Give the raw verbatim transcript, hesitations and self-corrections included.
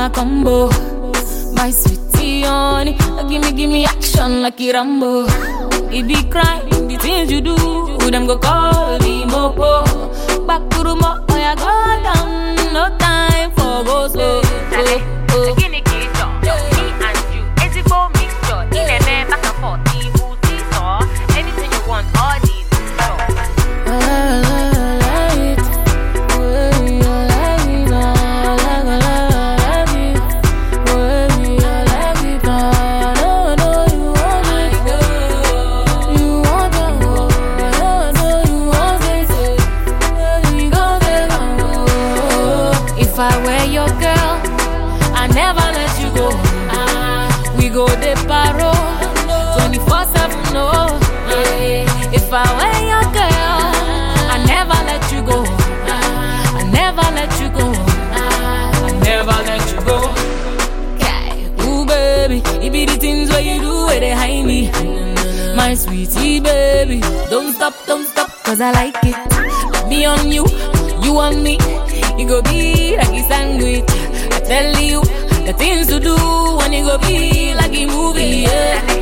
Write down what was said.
a combo. My sweetie honey, give me, give me action like a Rambo. It be crime, the things you do, them go call the mopo. Back to the mo, oh yeah, go down, no time for go slow. Dale, Guinea Kito, me and you, Ezibo mixture, in a man back and forth, the booty saw, anything you want, all these If I were your girl, I never let you go. Ah, we go de paro, twenty-four seven, no. Yeah. If I were your girl, I never let you go. Ah, I never let you go. Ah, I never let you go. Okay. Ooh, baby, it be the things where you do where they hide me. My sweetie, baby, don't stop, don't stop, cause I like it. Me on you, you on me. You go be like a sandwich. I tell you the things to do when you go be like a movie. Yeah.